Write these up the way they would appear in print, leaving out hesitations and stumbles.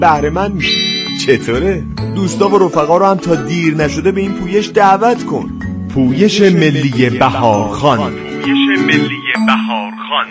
بهره من میشی. چطوره؟ دوستا و رفقا رو هم تا دیر نشده به این پویش دعوت کن. پویش ملی بهارخان. پویش ملی بهارخان.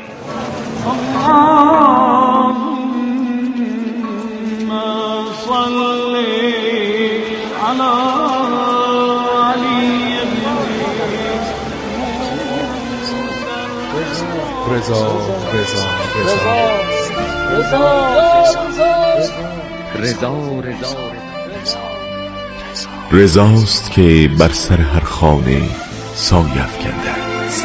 رضاست که بر سر هر خانه سایه افکنده است.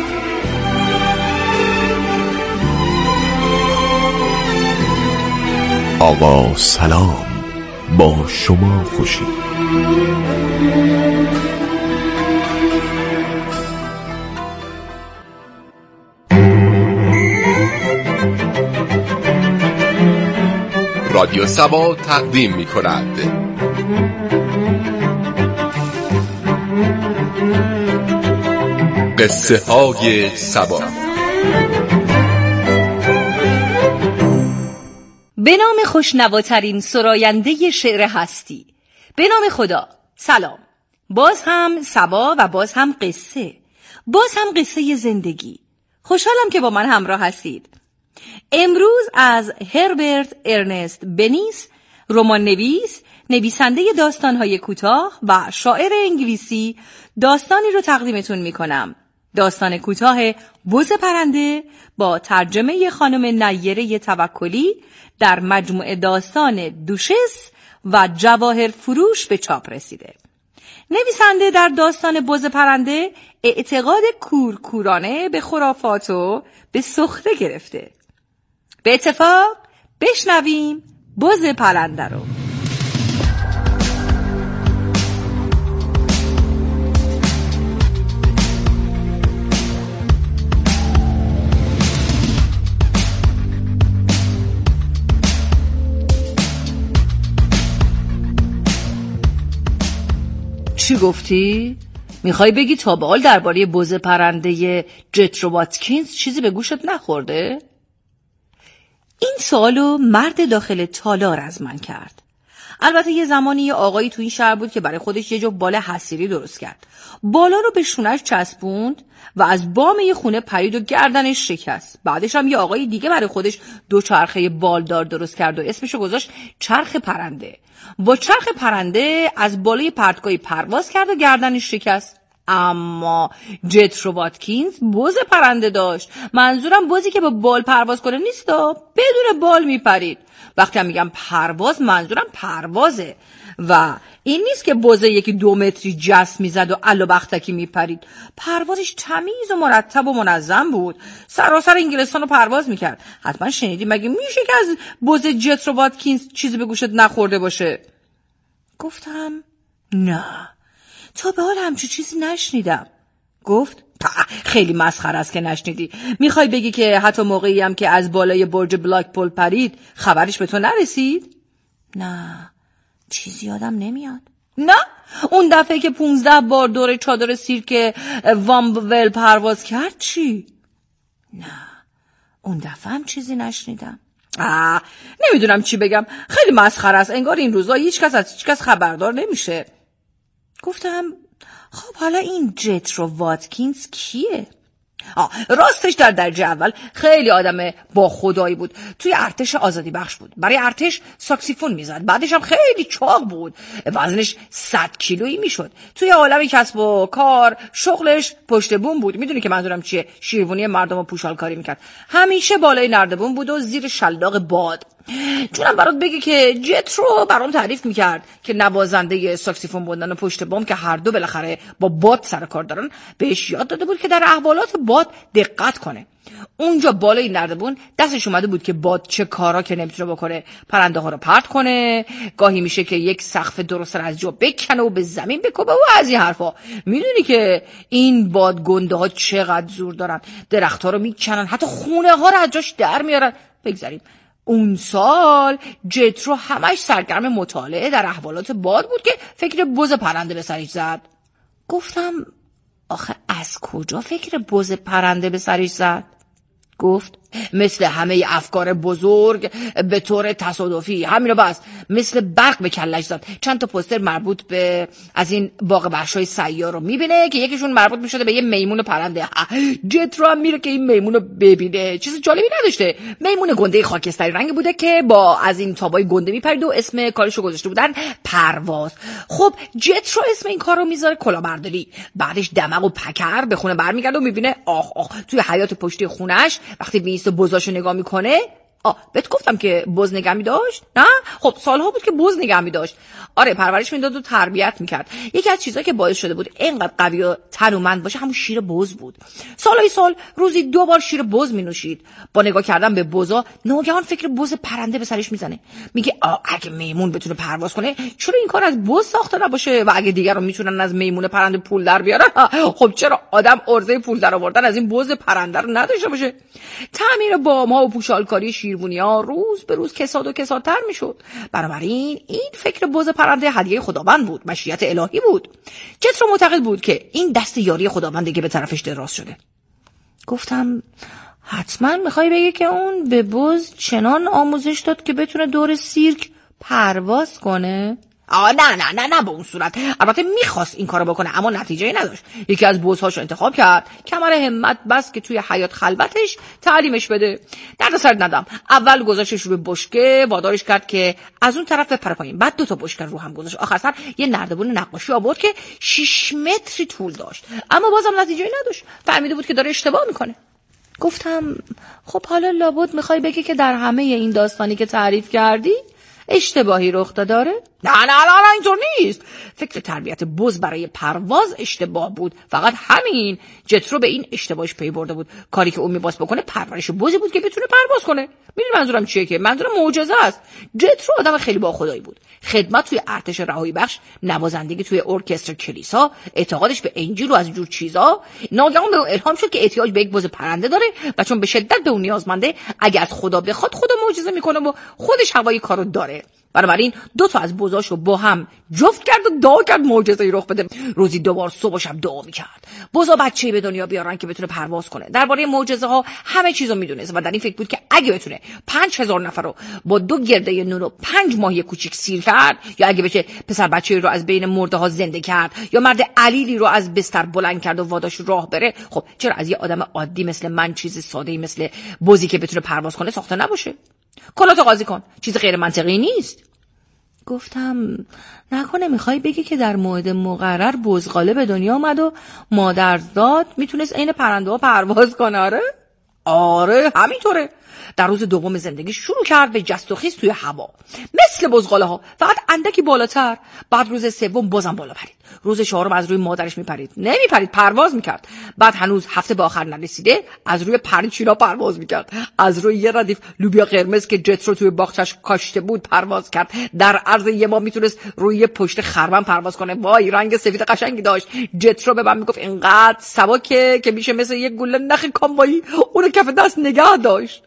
آقا سلام، با شما خوشی. رادیو سبا تقدیم می کند قصه های سبا. به نام خوشنواترین سراینده شعر هستی، به نام خدا. سلام. باز هم سبا و باز هم قصه، باز هم قصه زندگی. خوشحالم که با من همراه هستید. امروز از هربرت ارنست بنیس، رمان نویس، نویسنده داستان‌های کوتاه و شاعر انگلیسی، داستانی رو تقدیمتون می‌کنم. داستان کوتاه بز پرنده با ترجمه خانم نیره توکلی در مجموعه داستان دوشس و جواهر فروش به چاپ رسیده. نویسنده در داستان بز پرنده اعتقاد کورکورانه به خرافات و به سخره گرفته. به اتفاق بشنویم بز پرنده رو. چی گفتی؟ میخوای بگی تا به حال درباره بز پرنده جترو واتکینز چیزی به گوشت نخورده؟ این سوالو مرد داخل تالار از من کرد. البته یه زمانی یه آقایی تو این شهر بود که برای خودش یه جو بال حصیری درست کرد. بالا رو به شونش چسبوند و از بام یه خونه پرید و گردنش شکست. بعدش هم یه آقای دیگه برای خودش 2 چرخه بالدار درست کرد و اسمشو گذاشت چرخ پرنده. با چرخ پرنده از بالای پرتگاهی پرواز کرد و گردنش شکست. اما جترو واتکینز بز پرنده داشت. منظورم بزی که با بال پرواز کنه نیست، بدون بال میپرید. وقتی هم میگم پرواز منظورم پروازه و این نیست که بز یکی 2 متری جس میزد و الا بختکی میپرید. پروازش تمیز و مرتب و منظم بود. سراسر انگلستان رو پرواز میکرد. حتما شنیدی، مگه میشه که از بز جترو واتکینز چیزی به گوشت نخورده باشه؟ گفتم نه، تا به حال همچون چیزی نشنیدم. گفت خیلی مسخره است که نشنیدی. میخوای بگی که حتی موقعی هم که از بالای برج بلاکپول پرید خبرش به تو نرسید؟ نه، چیزی یادم نمیاد. نه، اون دفعه که 15 بار دور چادر سیرک وامبول پرواز کرد چی؟ نه، اون دفعه هم چیزی نشنیدم. نمیدونم چی بگم، خیلی مسخره است. انگار این روزا هیچ کس از هیچ کس خبردار نمیشه. گفتم خب حالا این جترو واتکینز کیه؟ راستش در درجه اول خیلی آدم با خدایی بود. توی ارتش آزادی بخش بود. برای ارتش ساکسیفون میزد. بعدش هم خیلی چاق بود. وزنش 100 کیلویی میشد. توی عالم کسب و کار شغلش پشت بوم بود. میدونی که منظورم چیه؟ شیروانی مردم رو پوشال کاری میکرد. همیشه بالای نردبون بود و زیر شلاق باد. جونم برات بگی که جترو برام تعریف میکرد که نوازنده ساکسیفون بودن و پشت بام که هر دو بالاخره با باد سر کار دارن، بهش یاد داده بود که در احوالات باد دقت کنه. اونجا بالای نردبون دستش اومده بود که باد چه کارا که نمیتونه بکنه، پرنده ها رو پرت کنه، گاهی میشه که یک سقف درست از جا بکنه و به زمین بکوبه و از این حرفا. میدونی که این باد گنده ها چقدر زور دارن، درخت ها رو میکنن، حتی خونه ها رو از جاش در میارن. بگذاریم اون سال جترو همش سرگرم مطالعه در احوالات باد بود که فکر بز پرنده به سرش زد. گفتم آخه از کجا فکر بز پرنده به سرش زد؟ گفت مثل همه افکار بزرگ به طور تصادفی همین رو بس مثل برق به کلش زد. چند تا پوستر مربوط به از این باغ وحشای سیار رو میبینه که یکیشون مربوط میشده به یه میمون پرنده. جترو هم میره که این میمون رو ببینه. چیز جالبی نداشته. میمون گنده خاکستری رنگ بوده که با از این تابای گنده میپرید و اسم کارشو گذاشته بودن پرواز. خب جترو اسم این کارو میذاره کلاهبرداری. بعدش دماغ و پکر به خونه برمیگرده و میبینه توی حیاط پشتی خونش وقتی میسته بزاشو نگاه میکنه. بهت گفتم که بز نگه‌می داشت؟ نه؟ خب سالها بود که بز نگه‌می داشت. آره پرورش میداد و تربیت میکرد. یکی از چیزایی که باعث شده بود اینقدر قوی و تنومند باشه همون شیر بز بود. سالهای سال روزی 2 بار شیر بز مینوشید. با نگاه کردن به بزا ناگهان فکر بز پرنده به سرش میزنه. میگه اگه میمون بتونه پرواز کنه چرا این کار از بز ساخته نباشه؟ و اگه دیگران میتونن از میمون پرنده پول در بیارن خب چرا آدم عرضه پول در آوردن از این بز پرنده رو نداشته باشه؟ تعمیر بام‌ها و پوشالکاری شیربونی‌ها روز به روز کساد و کسادتر میشد. بنابراین این فکر بز پرنده هدیه خداوند بود، مشیت الهی بود. جترو معتقد بود که این دست یاری خداونده که به طرفش دراز شده. گفتم حتما میخوای بگی که اون به بز چنان آموزش داد که بتونه دور سیرک پرواز کنه؟ نه به اون صورت. البته میخواست این کارو بکنه اما نتیجه نداشت. یکی از بزهاشو انتخاب کرد، کمر همت بس که توی حیاط خلوتش تعلیمش بده. دردسر ندم. اول گذاشتش روی بشکه، وادارش کرد که از اون طرف بپره پایین. بعد 2 تا بشکه رو هم گذاشت. آخر سر یه نردبون نقاشی آورد که 6 متری طول داشت. اما بازم نتیجه نداشت. فهمیده بود که داره اشتباه میکنه. گفتم خب حالا لابد میخوای بگی که در همه این داستانی که تعریف کردی اشتباهی رخ داره؟ نه اینطور نیست. فکر تربیت بز برای پرواز اشتباه بود، فقط همین. جترو به این اشتباهش پی برده بود. کاری که اون می‌خواست بکنه پرورش بزی بود که بتونه پرواز کنه. میدونی منظورم چیه؟ که منظورم معجزه است. جترو آدم خیلی باخدایی بود. خدمت توی ارتش رهایی بخش، نوازندگی توی ارکستر کلیسا، اعتقادش به انجیل و از جور چیزا. ناگهان به الهام شد که احتیاج به یک بز پرنده داره و چون به شدت به اون نیازمنده، اگه از خدا بخواد خدا معجزه میکنه و خودش هوای کارو داره. بنابراین 2 تا از بزاشو با هم جفت کرد و دعا کرد معجزه‌ای رخ بده. روزی 2 بار صبح و شب دعا میکرد بزا بچه‌ای به دنیا بیارن که بتونه پرواز کنه. درباره معجزه ها همه چیزو میدونست و در این فکر بود که اگه بتونه 5000 نفر رو با 2 گرده نون و 5 ماهی کوچیک سیر کرد، یا اگه بشه پسر بچه‌ای رو از بین مرده ها زنده کرد، یا مرد علیلی رو از بستر بلند کرد و واداش راه بره، خب چرا از یه آدم عادی مثل من چیز ساده‌ای مثل بزی که بتونه پرواز کنه ساخته نباشه؟ کلاتو قاضی کن. چیز غیر منطقی نیست. گفتم نکنه میخوای بگی که در موعد مقرر بزغاله به دنیا اومد و مادرزاد میتونست عین پرنده ها پرواز کنه؟ آره همینطوره. در روز دوم زندگی شروع کرد به جست و خیز توی هوا مثل بزغاله ها، فقط اندکی بالاتر. بعد روز سوم بازم بالا پرید. روز چهارم از روی مادرش نمیپرید، پرواز میکرد. بعد هنوز هفته به آخر نرسیده از روی پرچینا پرواز میکرد. از روی یه ردیف لوبیا قرمز که جترو توی باغچش کاشته بود پرواز کرد. در عرض یه ماه میتونست روی پشت خرمن پرواز کنه. وای رنگ سفید قشنگی داشت. جترو به من میگفت اینقدر سبکه که میشه مثل یک گوله نخ کامبایی اونو کف دست نگه داشت.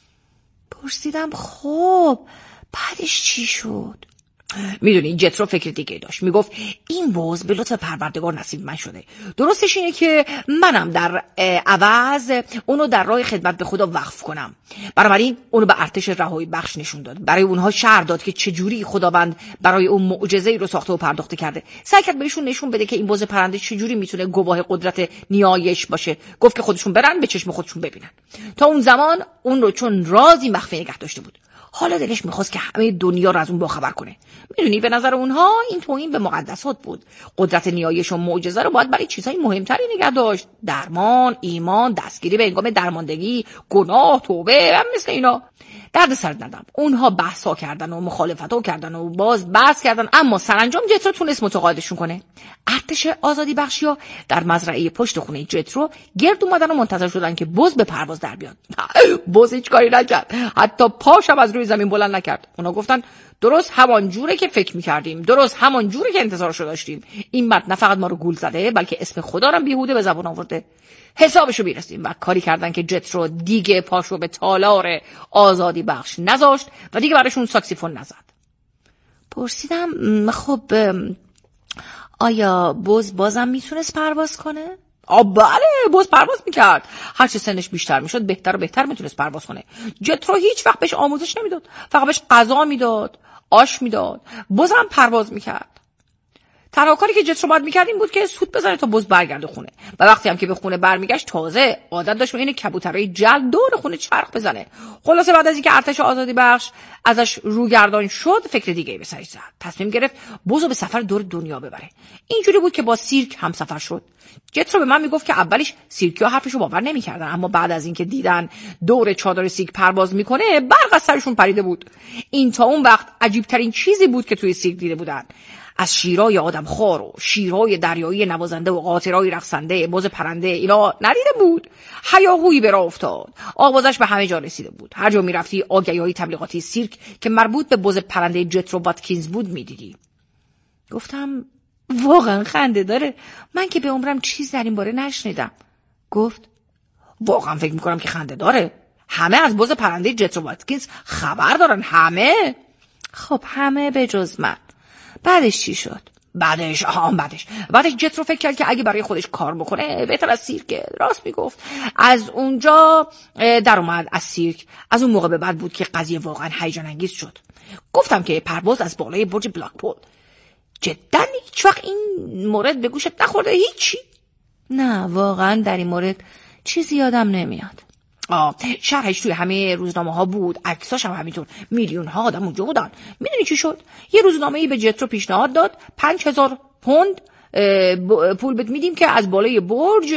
پرسیدم خب بعدش چی شد؟ میدونی جترو فکر دیگه داشت. میگفت این بز به لطف پروردگار نصیب من شده. درستش اینه که منم در عوض اونو در راه خدمت به خدا وقف کنم. بنابراین اونو به ارتش رهایی بخش نشون داد. برای اونها شرح داد که چجوری خداوند برای اون معجزه‌ای رو ساخته و پرداخته کرده. سعی کرد بهشون نشون بده که این بز پرنده چجوری میتونه گواه قدرت نیایش باشه. گفت که خودشون برن به چشم خودشون ببینن. تا اون زمان اون رو چون رازی مخفی نگه داشته بود. حالا دلش میخواست که همه دنیا رو از اون باخبر کنه. میدونی به نظر اونها این توهین به مقدسات بود. قدرت نیایش و معجزه رو باید برای چیزهای مهمتری نگه داشت. درمان، ایمان، دستگیری به هنگام درماندگی، گناه، توبه و مثل اینا. درد سر ندم. اونها بحثا کردن و مخالفتا کردن و باز بحث کردن، اما سرانجام جترو تونست متقاعدشون کنه. ارتش آزادی بخشیا در مزرعه پشت خونه جترو گرد اومدن و منتظر شدن که بز به پرواز در بیاد. بز هیچ کاری نکرد. حتی پاشم از روی زمین بلند نکرد. اونا گفتن درست همان جوره که فکر می‌کردیم، درست همان جوره که انتظارشو داشتیم. این مرد نه فقط ما رو گول زده بلکه اسم خدا رو بیهوده به زبان آورده. حسابشو میرسیم. و کاری کردن که جترو دیگه پاشو به تالار آزادی بخش نذاشت و دیگه براشون ساکسیفون نزد. پرسیدم خب آیا بز بازم میتونست پرواز کنه؟ بله، بز پرواز میکرد. هرچی سنش بیشتر میشد بهتر و بهتر میتونست پرواز کنه. جترو هیچ وقت بهش آموزش نمیداد، فقط بهش غذا میداد، آش میداد. بز هم پرواز میکرد. تنها کاری که جترو باید میکرد این بود که سوت بزنه تا بز برگرده خونه. و وقتی هم که به خونه برمیگشت تازه عادت داشت این کبوترای جلد دور خونه چرخ بزنه. خلاصه بعد از اینکه ارتش آزادی بخش ازش روگردان شد فکر دیگه به سرش زد. تصمیم گرفت بزو به سفر دور دنیا ببره. اینجوری بود که با سیرک هم سفر شد. جترو به من میگفت که اولش سیرکی‌ها حرفشو باور نمی‌کردن، اما بعد از اینکه دیدن دور چادر سیرک پرواز میکنه برق از سرشون پریده بود. این تا اون وقت عجیب‌ترین چیزی بود که توی سیرک دیده بودن. از شیرای آدمخوار و شیرای دریایی نوازنده و قاطرای رقصنده، بز پرنده اینا ندیده بود. هیاهویی به راه افتاد. آوازش به همه جا رسیده بود. هر جا میرفتی آگهی‌های تبلیغاتی سیرک که مربوط به بز پرنده جترو واتکینز بود میدیدی. گفتم واقعا خنده داره، من که به عمرم چیز در این باره نشنیدم. گفت واقعا فکر میکنم که خنده داره. همه از بز پرنده جترو واتکینز خبر دارن، همه. خب همه به جز من. بعدش چی شد؟ بعدش جترو فکر کرد که اگه برای خودش کار بکنه بهتر از سیرک. راست میگفت. از اونجا در اومد از سیرک. از اون موقع به بعد بود که قضیه واقعا هیجان انگیز شد. گفتم که پرواز از بالای برج بلاکپول. جدا هیچ وقت این مورد به گوشت نخورده؟ هیچی؟ نه واقعا در این مورد چیزی یادم نمیاد. شرحش توی همه روزنامه ها بود، عکساش هم همینطور. میلیون ها آدم اونجا بودن. میدونی چی شد؟ یه روزنامه‌ای به جترو پیشنهاد داد 5000 پوند پول بهت میدیم که از بالای برج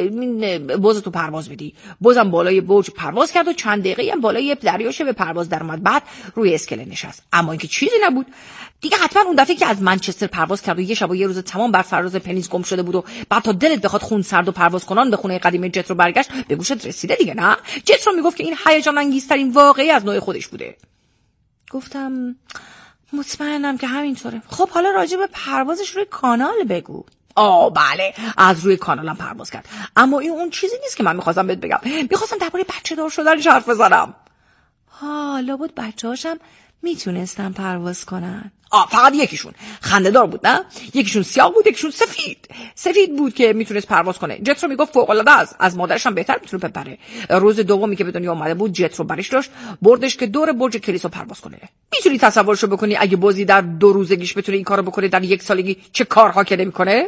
بزتو پرواز بدی. بزم بالای برج پرواز کرد و چند دقیقه هم بالای دریاشه به پرواز در اومد. بعد روی اسکله نشست. اما اینکه چیزی نبود دیگه. حتما اون دفعه که از منچستر پرواز کرد و یه شب و یه روز تمام بر فراز پنیز گم شده بود و بعد تا دلت بخواد خون سرد و پرواز کنان به خونه قدیمی جترو برگشت، به گوشت رسیده دیگه نه؟ جترو میگفت که این هیجان انگیزترین واقعی از نوع خودش بوده. گفتم مطمئنم که همینطوره. خب حالا راجع به پروازش روی کانال بگو. بله، از روی کانالم پرواز کرد. اما این اون چیزی نیست که من میخواستم بهت بگم. میخواستم درباره بچه دار شدنش حرف بزنم. لابد بچه‌هاشم میتونستن پرواز کنن. فقط یکیشون خنده‌دار بود، نه؟ یکیشون سیاه بود، یکیشون سفید بود که میتونست پرواز کنه. جترو میگفت فوق‌العاده است، از مادرش هم بهتر میتونه بپره. روز دومی که به دنیا اومده بود جترو برش داشت بردش که دور برج کلیسا پرواز کنه. میتونی تصورشو بکنی اگه بزی در 2 روزگیش بتونه این کارو بکنه، در 1 سالگی چه کارها که نمیکنه؟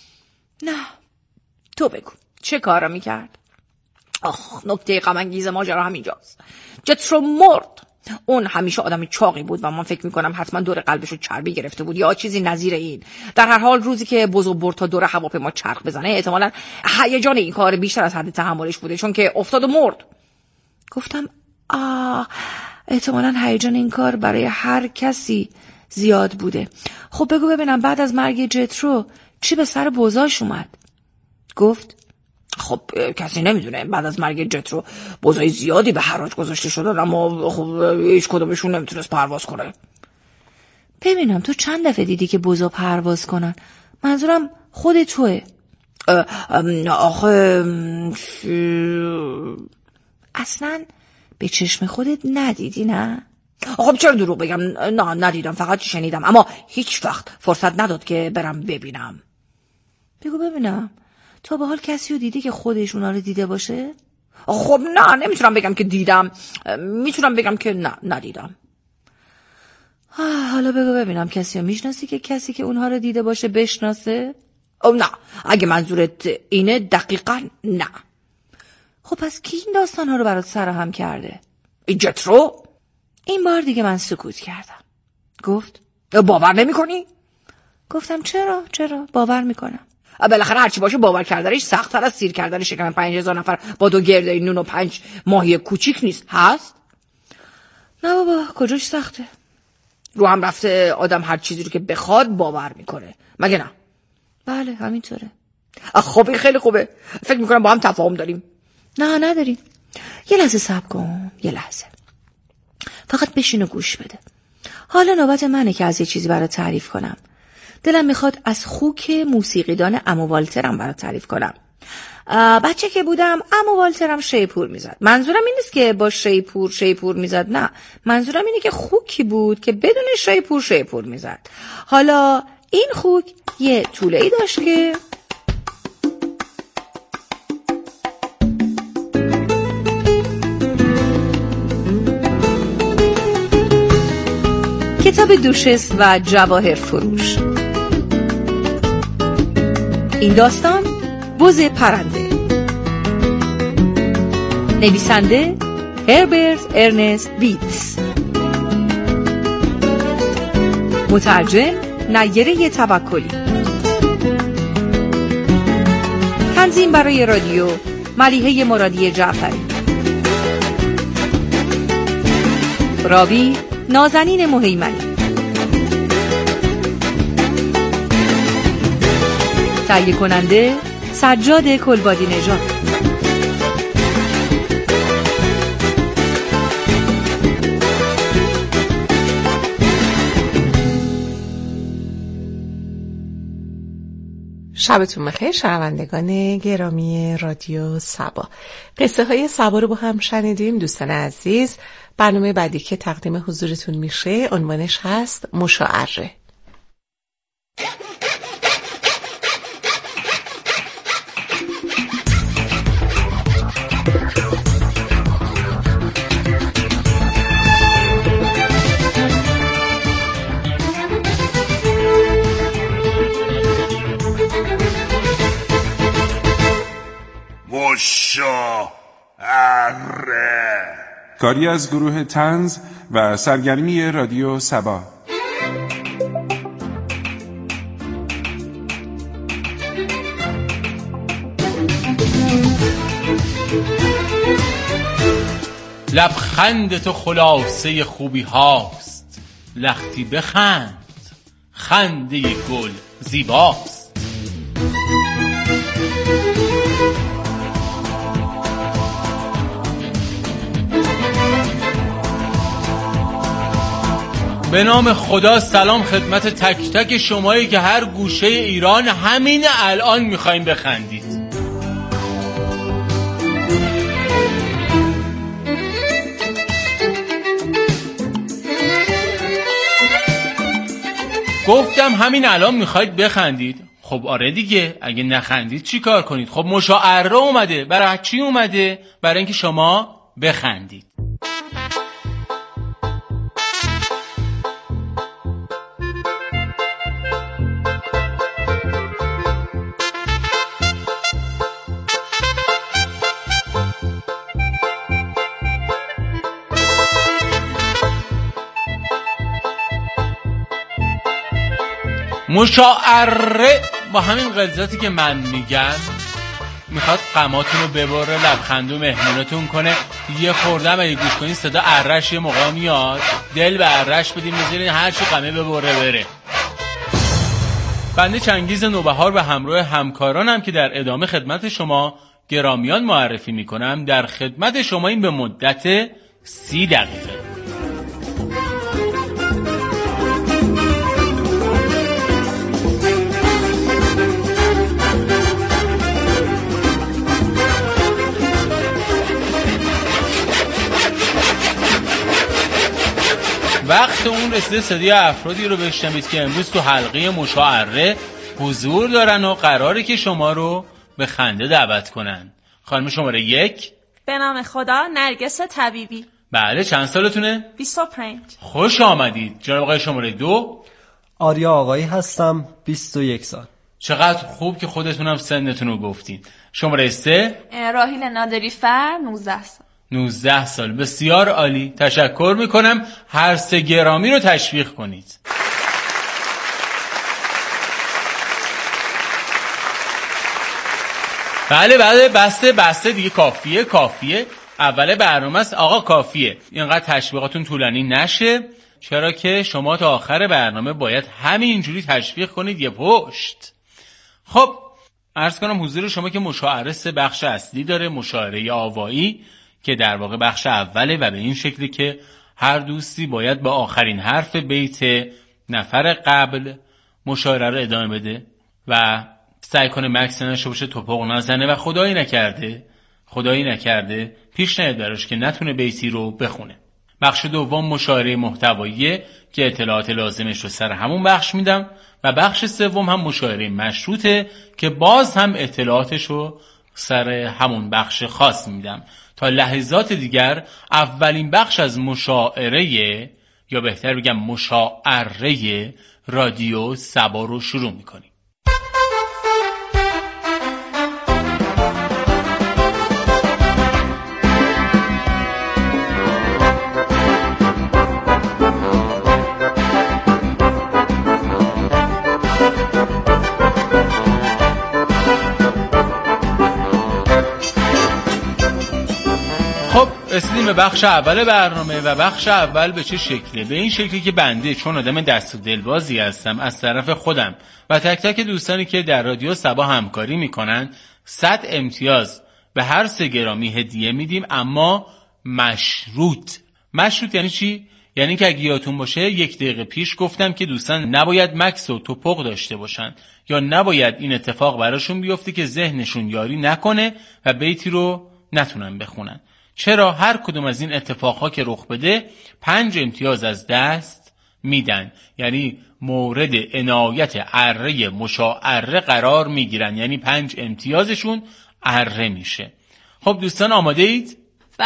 نه تو بگو چه کارا میکرد؟ نکته غم انگیز ماجرا همینجاست. جترو مرد. اون همیشه آدم چاقی بود و من فکر میکنم حتما دور قلبشو چربی گرفته بود یا چیزی نظیر این. در هر حال روزی که بزو برد تا دور هواپیما چرخ بزنه احتمالاً هیجان این کار بیشتر از حد تحملش بوده، چون که افتاد و مرد. گفتم احتمالاً هیجان این کار برای هر کسی زیاد بوده. خب بگو ببینم بعد از مرگ جترو چی به سر بزاش اومد؟ گفت خب کسی نمیدونه. بعد از مرگ جترو بزای زیادی به حراج گذاشته شدن، اما خب هیچ کدومشون نمیتونست پرواز کنه. ببینم تو چند دفعه دیدی که بزا پرواز کنن؟ منظورم خود توه. آخه اصلا به چشم خودت ندیدی نه؟ خب چرا دروغ بگم؟ نه ندیدم، فقط شنیدم، اما هیچ وقت فرصت نداد که برم ببینم. بگو ببینم تا به حال کسی رو دیدی که خودش اونا رو دیده باشه؟ خب نه، نمیتونم بگم که دیدم، میتونم بگم که نه ندیدم. حالا بگو ببینم کسی رو میشناسی که کسی که اونها رو دیده باشه بشناسه؟ نه، اگه منظورت اینه دقیقاً نه. خب پس کی این داستانها رو برات سرهم کرده؟ جترو. این بار دیگه من سکوت کردم. گفت باور نمی کنی؟ گفتم چرا باور میکنم. بالاخره هرچی باشه باور کردنش سخت‌تر از سیر کردن شکم 5000 نفر با 2 گرده نون و 5 ماهی کوچیک نیست. هست؟ نه بابا، کجاش سخته؟ رو هم رفته آدم هر چیزی رو که بخواد باور میکنه، مگه نه؟ بله همینطوره. خب این خیلی خوبه. فکر میکنم با هم تفاهم داریم. نه نداریم. یه لحظه صبر کن، یه لحظه. فقط بشین و گوش بده. حالا نوبت منه که از یه چیزی برات تعریف کنم. دلم میخواد از خوک موسیقیدان عمو والترم برات تعریف کنم. بچه که بودم عمو والترم شیپور میزد. منظورم این نیست که با شیپور میزد، نه. منظورم اینه که خوکی بود که بدون شیپور میزد. حالا این خوک یه توله‌ای داشت که کتاب دوشس و جواهر فروش. این داستان بز پرنده. نویسنده هربرت ارنست بیتس. مترجم نیره توکلی. تنظیم برای رادیو ملیحه مرادی جعفری. راوی نازنین مهیمنی. تهیه کننده سجاد کلبادی نژاد. شبتون بخیر شنوندگان گرامی رادیو سبا. قصه های سبا رو با هم شنیدیم دوستان عزیز. برنامه بعدی که تقدیم حضورتون میشه عنوانش هست مشاعره. کاری از گروه طنز و سرگرمی رادیو سبا. لبخند تو خلاصه خوبی هاست، لختی بخند خنده گل زیباست. به نام خدا سلام خدمت تک تک شمایی که هر گوشه ایران همین الان میخوایم بخندید. گفتم همین الان میخواید بخندید. خب آره دیگه، اگه نخندید چی کار کنید؟ خب مشاعره اومده. برای چی اومده؟ برای اینکه شما بخندید. مشاعره با همین غلظاتی که من میگم میخواد غماتون رو ببره، لبخندو مهمونتون کنه. یه خوردم اگه گوش کنین صدا ارش یه موقع میاد، دل به ارش بدیم بذارین هر چی غمه ببره بره. بنده چنگیز نوبهار به همراه همکارانم که در ادامه خدمت شما گرامیان معرفی میکنم در خدمت شما این به مدت 30 دقیقه. وقت اون رسیده صدای افرادی رو بشنوید که امروز تو حلقه مشاعره حضور دارن و قراره که شما رو به خنده دعوت کنن. خانم شماره 1 به نام خدا نرگس طبیبی. بله، چند سالتونه؟ 25. خوش آمدید. جناب آقای شماره 2 آریا آقایی هستم، 21 سال. چقدر خوب که خودتونم سنتون رو گفتین. شماره 3 راهیل نادری فر، 19 سال. 19 سال. بسیار عالی. تشکر میکنم. هر سه گرامی رو تشویق کنید. بله بسته دیگه. کافیه. اول برنامه است آقا، کافیه. اینقدر تشویقاتون طولانی نشه، چرا که شما تا آخر برنامه باید همینجوری تشویق کنید یه پشت. خب عرض کنم حضور شما که مشاعره 3 بخش اصلی داره. مشاعره آوایی که در واقع بخش اوله و به این شکلی که هر دوستی باید با آخرین حرف بیت نفر قبل مشاعره رو ادامه بده و سعی کنه مکس نشه باشه، توپق نزنه و خدایی نکرده پیش نیاد براش که نتونه بیتی رو بخونه. بخش دوم مشاعره محتوایی که اطلاعات لازمش رو سر همون بخش میدم و بخش سوم هم مشاعره مشروطه که باز هم اطلاعاتش رو سر همون بخش خاص میدم. تا لحظات دیگر اولین بخش از مشاعره یا بهتر بگم مشاعره رادیو سبا رو شروع میکنیم. رسیدیم به بخش اول برنامه و بخش اول به چه شکله؟ به این شکلی که بنده چون آدم دست و دلبازی هستم از طرف خودم و تک تک دوستانی که در رادیو سبا همکاری میکنن 100 امتیاز به هر 3 گرامی هدیه میدیم، اما مشروط. مشروط یعنی چی؟ یعنی که اگه یادتون باشه 1 دقیقه پیش گفتم که دوستان نباید مکس و توپق داشته باشن یا نباید این اتفاق براشون بیفته که ذهنشون یاری نکنه و بیتی رو نتونن بخونن. چرا؟ هر کدوم از این اتفاقها که رخ بده 5 امتیاز از دست میدن، یعنی مورد عنایت اره مشاعره قرار میگیرن، یعنی 5 امتیازشون اره میشه. خب دوستان آماده اید؟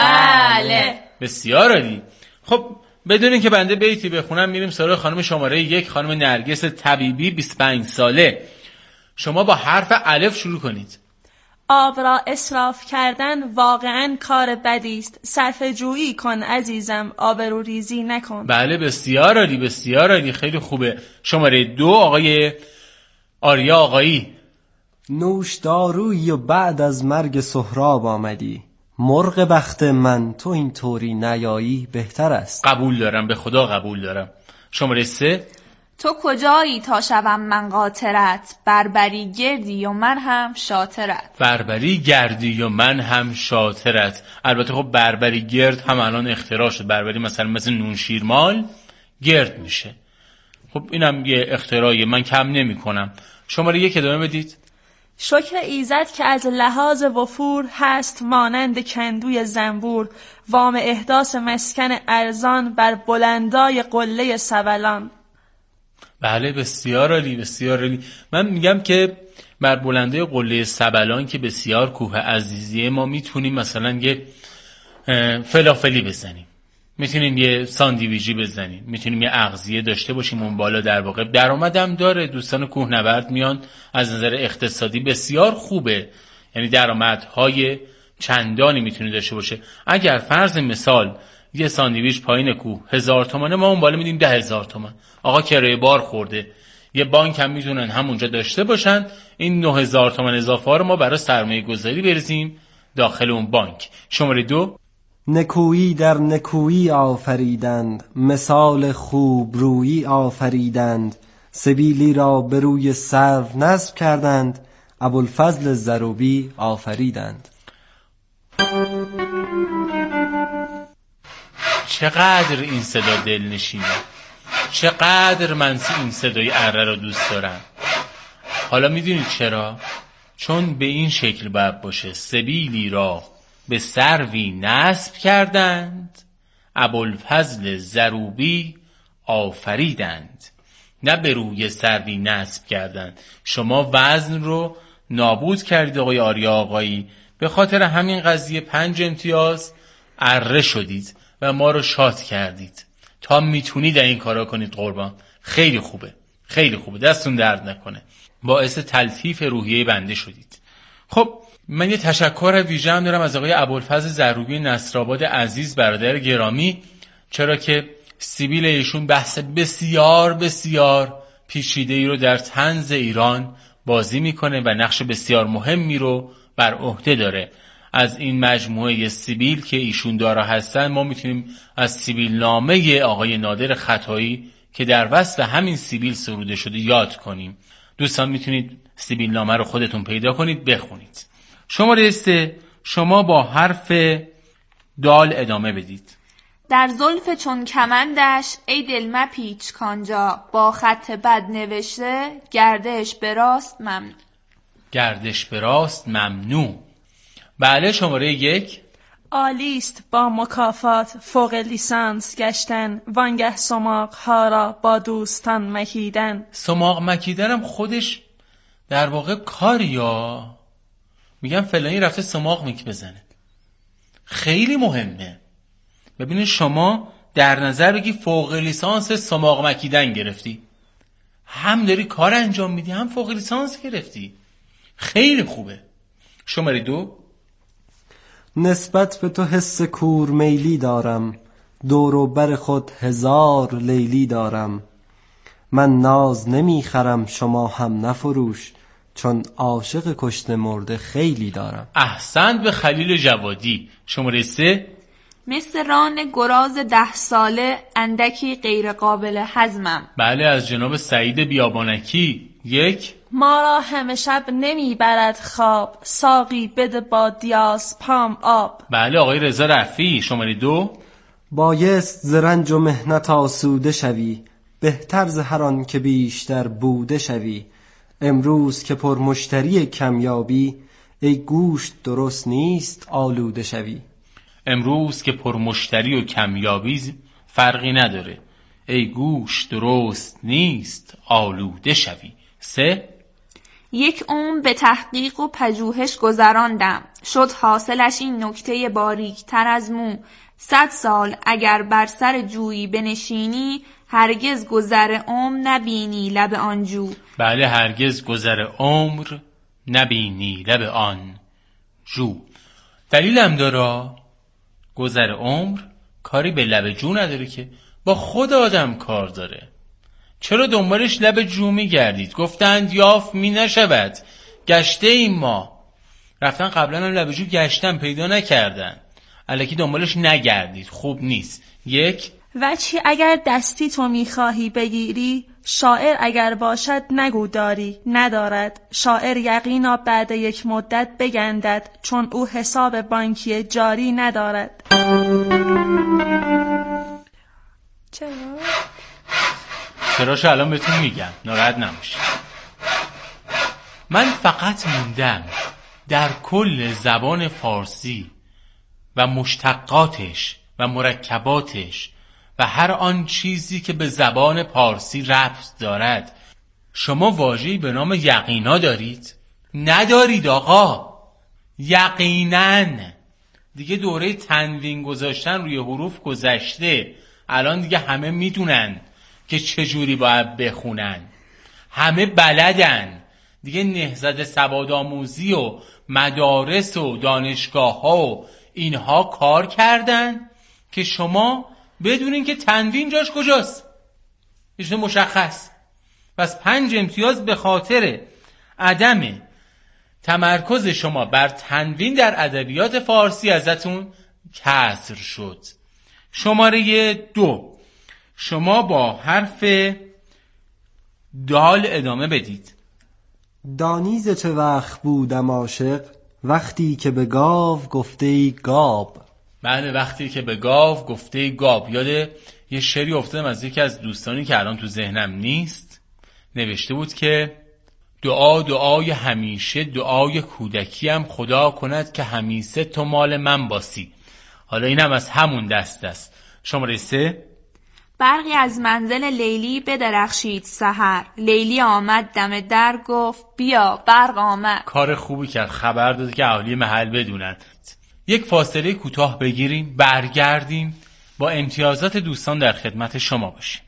بله. بسیار عالی. خب بدون اینکه بنده بیتی بخونم میریم سراغ خانم شماره 1، خانم نرگس طبیبی 25 ساله. شما با حرف الف شروع کنید. آب را اسراف کردن واقعا کار بدی است. صرفه جویی کن عزیزم، آبروریزی نکن. بله بسیار عالی، بسیار عالی، خیلی خوبه. شماره 2 آقای آریا آقایی. نوش دارویی و بعد از مرگ سهراب آمدی، مرغ بخت من تو این طوری نیایی بهتر است. قبول دارم، به خدا قبول دارم. شماره 3 تو کجایی تا شوم من قاطرت، بربری گردی و من هم شاطرت. بربری گردی و من هم شاطرت. البته خب بربری گرد هم الان اختراع شد. بربری مثلا مثل نون شیرمال گرد میشه. خب اینم یه اختراعیه، من کم نمی کنم. شماره 1 ادامه بدید. شکر ایزد که از لحاظ وفور هست مانند کندوی زنبور، وام احداث مسکن ارزان بر بلندای قله سبلان. بله بسیار عالی، بسیار عالی. من میگم که بر بلنده قله سبلان که بسیار کوه عزیزیه ما میتونیم مثلا یه فلافلی بزنیم، میتونیم یه ساندویچی بزنیم، میتونیم یه اغذیه داشته باشیم اون بالا. در واقع درآمدم داره. دوستان کوهنورد میان، از نظر اقتصادی بسیار خوبه، یعنی درآمدهای چندانی میتونه داشته باشه. اگر فرض مثال یه ساندویچ پایین کوه 1000 تومانه، ما اون بالا میدیم 10,000 تومان. آقا کرایه بار خورده، یه بانک هم میتونن همونجا داشته باشن، این 9000 تومان اضافه ها رو ما برای سرمایه گذاری بریزیم داخل اون بانک. شماره 2 نکویی در نکویی آفریدند، مثال خوب رویی آفریدند، سبیلی را به روی سرو نصب کردند، ابوالفضل زروبی آفریدند. چقدر این صدا دلنشینه، چقدر من این صدای اره رو دوست دارم. حالا میدونید چرا؟ چون به این شکل باید باشه. سبیلی را به سروی نصب کردند، ابوالفضل زروبی آفریدند. نه به روی سروی نصب کردند. شما وزن رو نابود کردید آقای آریا آقایی، به خاطر همین قضیه 5 امتیاز اره شدید و ما رو شاد کردید. تا میتونید این کارا کنید قربان. خیلی خوبه، خیلی خوبه، دستون درد نکنه، باعث تلطیف روحیه بنده شدید. خب من یه تشکر ویژه هم دارم از آقای ابوالفضل زروبی نصرآباد عزیز، برادر گرامی، چرا که سیبیل ایشون بحث بسیار بسیار پیچیده‌ای رو در طنز ایران بازی میکنه و نقش بسیار مهمی رو بر عهده داره. از این مجموعه سیبیل که ایشون دارا هستن ما میتونیم از سیبیل نامه آقای نادر خطایی که در وصف همین سیبیل سروده شده یاد کنیم. دوستان میتونید سیبیل نامه رو خودتون پیدا کنید بخونید. شماره 3 شما با حرف دال ادامه بدید. در زلف چون کمندش ای دل مپیچ کانجا، با خط بد نوشته گردش به راست ممنوع. گردش به راست ممنوع. بله شماره 1 عالیست با مکافات فوق لیسانس گشتن، وانگه سماق ها را با دوستان مکیدن. سماق مکیدنم خودش در واقع کاریا، میگم فلانی رفته سماق میک بزنه، خیلی مهمه. ببینید شما در نظر بگی فوق لیسانس سماق مکیدن گرفتی، هم داری کار انجام میدی هم فوق لیسانس گرفتی. خیلی خوبه. شماره 2. نسبت به تو حس کور میلی دارم، دور و بر خود 1000 لیلی دارم. من ناز نمیخرم شما هم نفروش، چون عاشق کشته مرده خیلی دارم. احسنت به خلیل جوادی. شماره 3. مثل ران گراز 10 ساله اندکی غیر قابل هضمم. بله، از جناب سعید بیابانکی. 1. ما را همه شب نمیبرد خواب، ساقی بده با دیاس پام آب. بله، آقای رضا رفیعی. شماره 2. بایست ز رنج و مهنت آسوده شوی، بهتر ز هر آن که بیشتر بوده شوی. امروز که پر مشتری کمیابی، ای گوشت درست نیست آلوده شوی. امروز که پر مشتری و کمیابی فرقی نداره، ای گوش درست نیست آلوده شوی. 3. یک عمر به تحقیق و پژوهش گذراندم، شد حاصلش این نکته باریک تر از مو. 100 سال اگر بر سر جویی بنشینی، هرگز گذر عمر نبینی لب آن جو. بله، هرگز گذر عمر نبینی لب آن جو. دلیلم داره. گذر عمر کاری به لب جو نداره که، با خود آدم کار داره. چرا دنبالش لب جو می گردید؟ گفتند یاف می نشود، گشته این ما. رفتن قبلا هم لب جو گشتن پیدا نکردن. الکی دنبالش نگردید، خوب نیست. 1. وچی اگر دستی تو میخواهی بگیری، شاعر اگر باشد نگو داری ندارد. شاعر یقینا بعد یک مدت بگندد، چون او حساب بانکی جاری ندارد. چراش الان بهتون میگم، ناراحت نباشید. من فقط موندم در کل زبان فارسی و مشتقاتش و مرکباتش و هر آن چیزی که به زبان پارسی ربط دارد، شما واژه‌ای به نام یقینا دارید؟ ندارید آقا. یقینا دیگه دوره تنوین گذاشتن روی حروف گذشته. الان دیگه همه میدونن که چجوری باید بخونن، همه بلدن دیگه. نهضت سوادآموزی و مدارس و دانشگاه ها و اینها کار کردن که شما بدونین که تنوین جاش کجاست. ایشون مشخص. پس 5 امتیاز به خاطر عدم تمرکز شما بر تنوین در ادبیات فارسی ازتون کسر شد. شماره 2. شما با حرف دال ادامه بدید. دانیز چه وقت بودم عاشق، وقتی که به گاو گفته ای گاب. بله، وقتی که به گاو گفته ای گاب. یاد یه شعری افتادم از یکی از دوستانی که الان تو ذهنم نیست. نوشته بود که دعای همیشه دعای کودکیم، خدا کند که همیشه تو مال من باسی. حالا اینم از همون دست است. شماره 3. برقی از منزل لیلی بدرخشید سحر، لیلی آمد دم در گفت بیا برق آمد. کار خوبی کرد، خبر داد که اهالی محل بدونن. یک فاصله کوتاه بگیریم، برگردیم، با امتیازات دوستان در خدمت شما باشیم.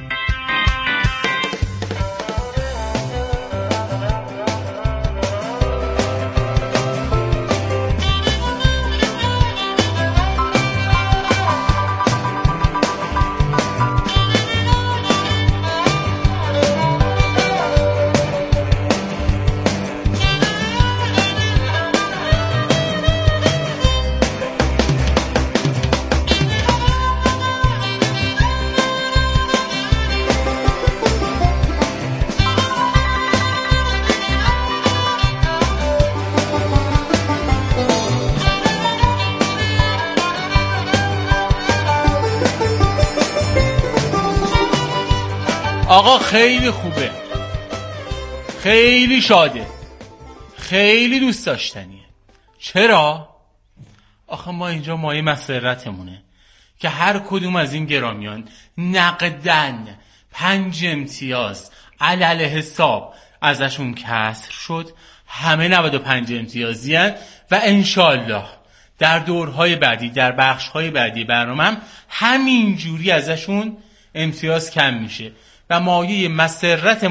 آقا خیلی خوبه، خیلی شاده، خیلی دوست داشتنیه. چرا؟ آخه ما اینجا مایه مسرتمونه که هر کدوم از این گرامیان نقدن 5 امتیاز علل حساب ازشون کسر شد. همه 95 امتیازی هن و انشالله در دورهای بعدی، در بخشهای بعدی برنامه هم همین جوری ازشون امتیاز کم میشه و مایه مسرت